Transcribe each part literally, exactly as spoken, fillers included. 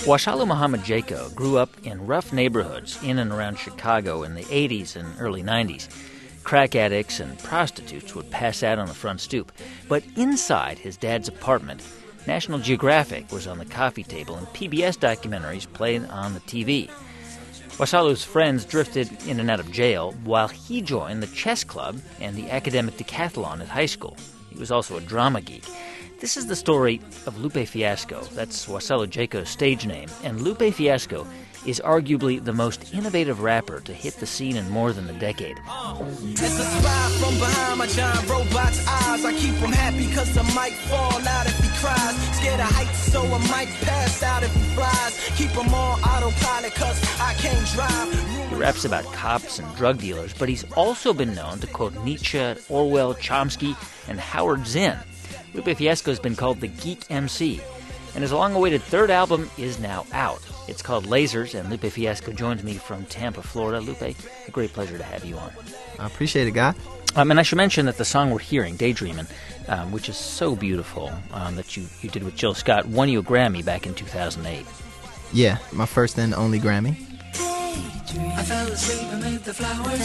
Washalu Muhammad Jaco grew up in rough neighborhoods in and around Chicago in the eighties and early nineties. Crack addicts and prostitutes would pass out on the front stoop. But inside his dad's apartment, National Geographic was on the coffee table and P B S documentaries played on the T V. Washalu's friends drifted in and out of jail while he joined the chess club and the academic decathlon at high school. He was also a drama geek. This is the story of Lupe Fiasco. That's Washalu Jaco's stage name. And Lupe Fiasco is arguably the most innovative rapper to hit the scene in more than a decade. It's a spy from behind my giant robot's eyes. I keep him happy because I might fall out if he cries. Scared of heights, so I might pass out if he flies. Keep him on autopilot because I can't drive. He raps about cops and drug dealers, but he's also been known to quote Nietzsche, Orwell, Chomsky, and Howard Zinn. Lupe Fiasco has been called the Geek M C, and his long-awaited third album is now out. It's called Lasers, and Lupe Fiasco joins me from Tampa, Florida. Lupe, a great pleasure to have you on. I appreciate it, Guy. Um, and I should mention that the song we're hearing, Daydreamin', um, which is so beautiful, um, that you, you did with Jill Scott, won you a Grammy back in two thousand eight. Yeah, my first and only Grammy. I fell asleep beneath the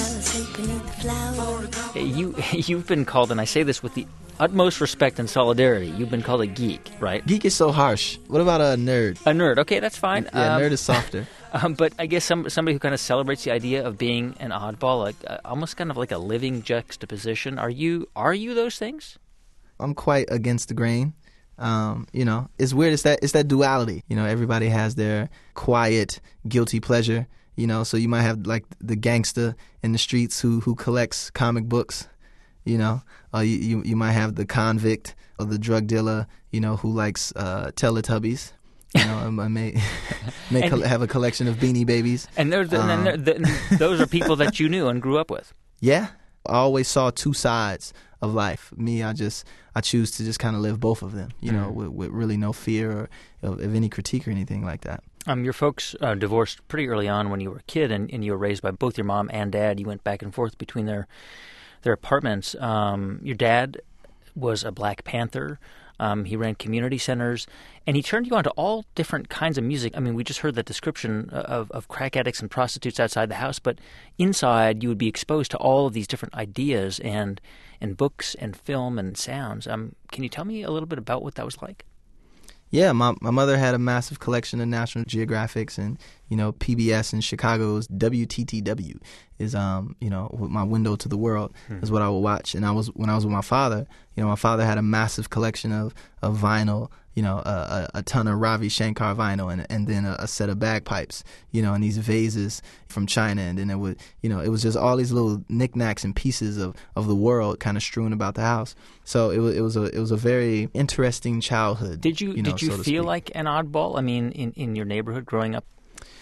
flowers. You, you've been called, and I say this with the utmost respect and solidarity, you've been called a geek, right? Geek is so harsh. What about a nerd? A nerd, okay, that's fine. Yeah, um, nerd is softer. um, but I guess some, somebody who kind of celebrates the idea of being an oddball, like uh, almost kind of like a living juxtaposition. Are you are you those things? I'm quite against the grain. Um, you know, it's weird. It's that it's that duality. You know, everybody has their quiet, guilty pleasure. You know, so you might have like the gangster in the streets who who collects comic books. You know, uh, you, you you might have the convict or the drug dealer, you know, who likes uh, Teletubbies. You know, I may, may co- have a collection of Beanie Babies. And, the, um, and they're, the, those are people that you knew and grew up with. Yeah, I always saw two sides of life. Me, I just I choose to just kind of live both of them. You mm-hmm. know, with, with really no fear or of, of any critique or anything like that. Um, your folks uh, divorced pretty early on when you were a kid, and, and you were raised by both your mom and dad. You went back and forth between their their apartments. Um, your dad was a Black Panther. Um, he ran community centers, and he turned you on to all different kinds of music. I mean, we just heard that description of, of crack addicts and prostitutes outside the house, but inside you would be exposed to all of these different ideas and and books and film and sounds. Um, can you tell me a little bit about what that was like? Yeah, my my mother had a massive collection of National Geographics, and you know P B S in Chicago's W T T W is um you know my window to the world hmm. is what I would watch. And I was when I was with my father, you know my father had a massive collection of, of vinyl, you know a, a, a ton of Ravi Shankar vinyl, and and then a, a set of bagpipes, you know, and these vases from China, and then it would you know it was just all these little knickknacks and pieces of, of the world kind of strewn about the house. So it was it was a it was a very interesting childhood. Did you, you know, did you so feel like an oddball? I mean, in, in your neighborhood growing up?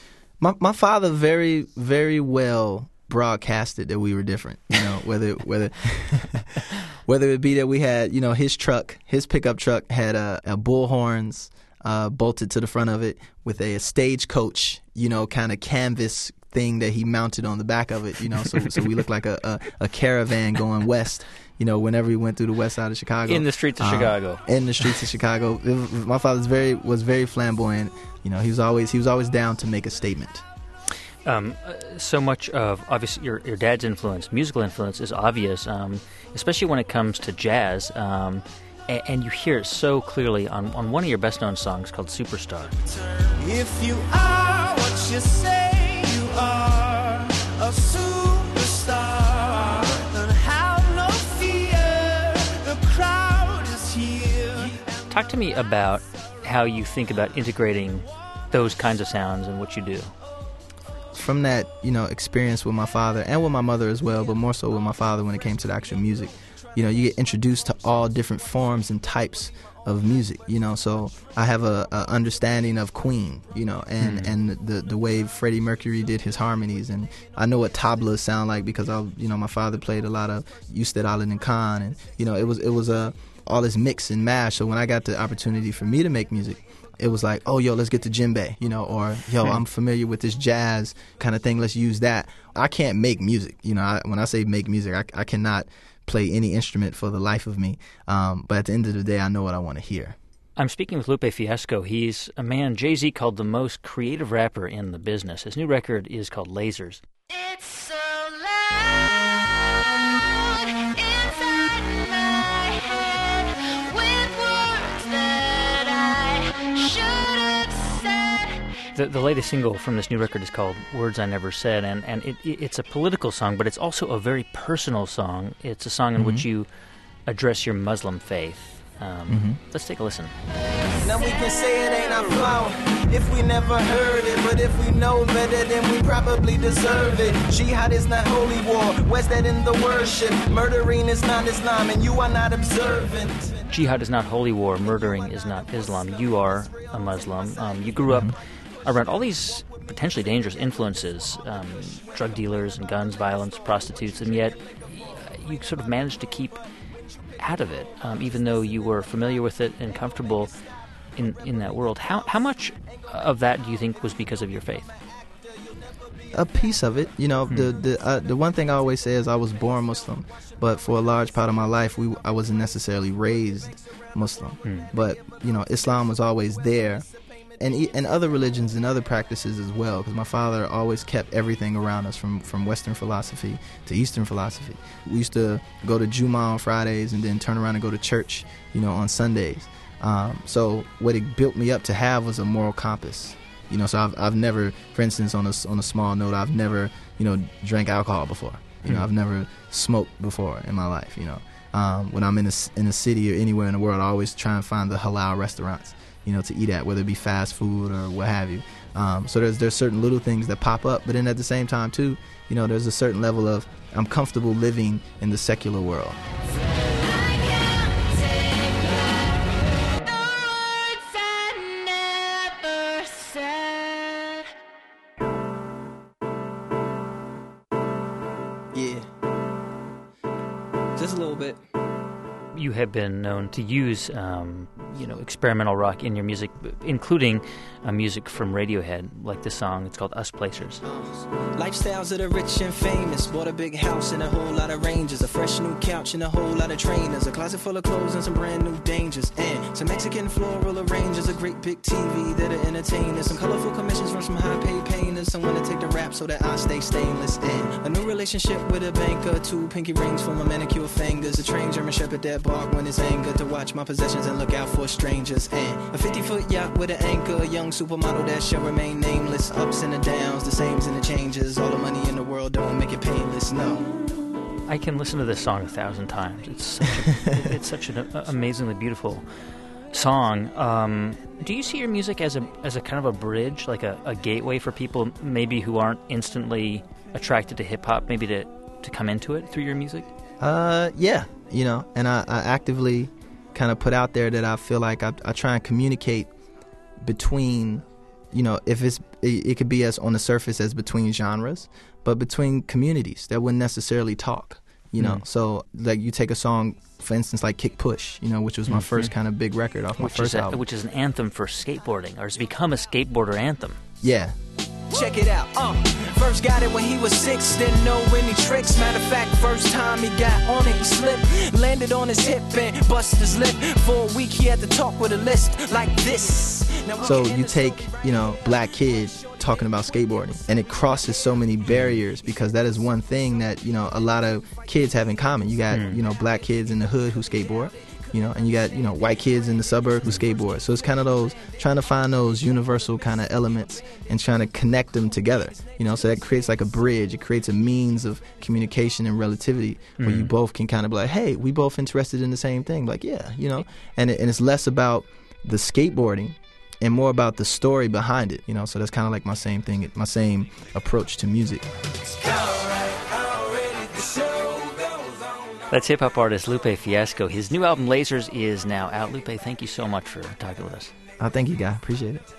My my father very very well broadcasted that we were different. You know, whether whether whether it be that we had you know his truck, his pickup truck had a, a bullhorns uh, bolted to the front of it with a, a stagecoach, you know, kind of canvas thing that he mounted on the back of it. You know, so so we looked like a, a, a caravan going west. You know, whenever we went through the west side of Chicago, in the streets of um, Chicago, in the streets of Chicago, it, my father's very was very flamboyant. You know, he was always he was always down to make a statement. Um, so much of obviously your your dad's influence, musical influence, is obvious, um, especially when it comes to jazz. Um, and, and you hear it so clearly on, on one of your best known songs called "Superstar." If you are what you say you are, a superstar, then have no fear. The crowd is here. Talk to me about how you think about integrating those kinds of sounds in what you do. From that, you know, experience with my father and with my mother as well, but more so with my father when it came to the actual music, you know, you get introduced to all different forms and types of music, you know, so I have a, a understanding of Queen, you know, and, mm. and the the way Freddie Mercury did his harmonies, and I know what tablas sound like because I, you know, my father played a lot of Yusted Allen and Khan, and you know, it was it was a all this mix and mash. So when I got the opportunity for me to make music, it was like, oh, yo, let's get to djembe, you know, or, yo, I'm familiar with this jazz kind of thing. Let's use that. I can't make music. You know, I, when I say make music, I, I cannot play any instrument for the life of me. Um, but at the end of the day, I know what I want to hear. I'm speaking with Lupe Fiasco. He's a man Jay-Z called the most creative rapper in the business. His new record is called Lasers. It's so loud inside my head with words that I should have said. The, the latest single from this new record is called Words I Never Said, and, and it, it's a political song, but it's also a very personal song. It's a song in mm-hmm. which you address your Muslim faith. Um, mm-hmm. Let's take a listen. Now we can say it ain't our fault if we never heard it, but if we know better, then we probably deserve it. Jihad is not holy war. Where's that in the worship? Murdering is not Islam, and you are not observant. Jihad is not holy war. Murdering is not Islam. You are a Muslim. Um, you grew up mm-hmm. around all these potentially dangerous influences, um, drug dealers and guns, violence, prostitutes, and yet you sort of managed to keep out of it, um, even though you were familiar with it and comfortable in in that world. How how much of that do you think was because of your faith? A piece of it, you know. Hmm. The the uh, the one thing I always say is I was born Muslim, but for a large part of my life, we I wasn't necessarily raised Muslim. Hmm. But you know, Islam was always there, and and other religions and other practices as well. Because my father always kept everything around us, from from Western philosophy to Eastern philosophy. We used to go to Jummah on Fridays and then turn around and go to church, you know, on Sundays. Um, so what it built me up to have was a moral compass. You know, so I've I've never, for instance, on a on a small note, I've never, you know, drank alcohol before. You know, mm-hmm. I've never smoked before in my life. You know, um, when I'm in a in a city or anywhere in the world, I always try and find the halal restaurants, you know, to eat at, whether it be fast food or what have you. Um, so there's there's certain little things that pop up, but then at the same time too, you know, there's a certain level of I'm comfortable living in the secular world. Just a little bit. You have been known to use, um, you know, experimental rock in your music, including uh, music from Radiohead, like this song. It's called Us Placers. Lifestyles of the rich and famous. Bought a big house and a whole lot of ranges. A fresh new couch and a whole lot of trainers. A closet full of clothes and some brand new dangers. And some Mexican floral arrangers. A great big T V that'll entertain us. Some colorful commissions from some high-paid painters. Someone to take the rap so that I stay stainless. And a new relationship with a banker. Two pinky rings for my manicure fingers. A trained German shepherd that bark when it's anger. To watch my possessions and look out for strangers. And a fifty-foot yacht with an anchor. A young supermodel that shall remain nameless. Ups and the downs, the sames and the changes. All the money in the world don't make it painless, no. I can listen to this song a thousand times. It's such, a, it's such an amazingly beautiful song. Um, do you see your music as a as a kind of a bridge, like a, a gateway for people maybe who aren't instantly attracted to hip-hop, maybe to, to come into it through your music? Uh, yeah, you know, and I, I actively kind of put out there that I feel like I, I try and communicate between, you know, if it's, it, it could be as on the surface as between genres, but between communities that wouldn't necessarily talk, you know. Mm. So, like, you take a song, for instance, like Kick Push, you know, which was my mm-hmm. first kind of big record off my which first is a, album. Which is an anthem for skateboarding, or has become a skateboarder anthem. Yeah. Check it out, uh First got it when he was six, didn't know any tricks. Matter of fact, first time he got on it, he slipped. Landed on his hip and busted his lip. For a week he had to talk with a list like this. So you take, you know, black kid talking about skateboarding, and it crosses so many barriers, because that is one thing that, you know, a lot of kids have in common. You got, mm. you know, black kids in the hood who skateboard, you know, and you got, you know, white kids in the suburb who skateboard. So it's kind of those, trying to find those universal kind of elements and trying to connect them together, you know, so that creates like a bridge. It creates a means of communication and relativity where mm. you both can kind of be like, hey, we both interested in the same thing. Like, yeah, you know, and, it, and it's less about the skateboarding and more about the story behind it, you know. So that's kind of like my same thing, my same approach to music. That's hip-hop artist Lupe Fiasco. His new album, Lasers, is now out. Lupe, thank you so much for talking with us. Oh, thank you, guy. Appreciate it.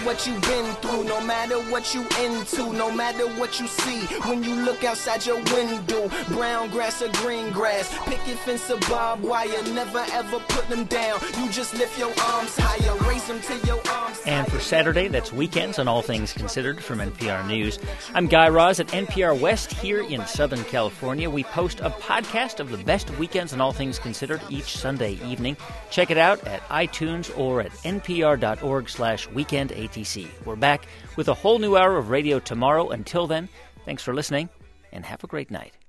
what you've been through, no matter what you into, no matter what you see. When you look outside your window, brown grass or green grass, picket fence or barbed wire, never ever put them down. You just lift your arms higher, raise them to your arms And for higher. Saturday, that's Weekends on All Things Considered from N P R News. I'm Guy Raz at N P R West here in Southern California. We post a podcast of the best Weekends on All Things Considered each Sunday evening. Check it out at iTunes or at npr.org slash weekendatc. We're back with a whole new hour of radio tomorrow. Until then, thanks for listening and have a great night.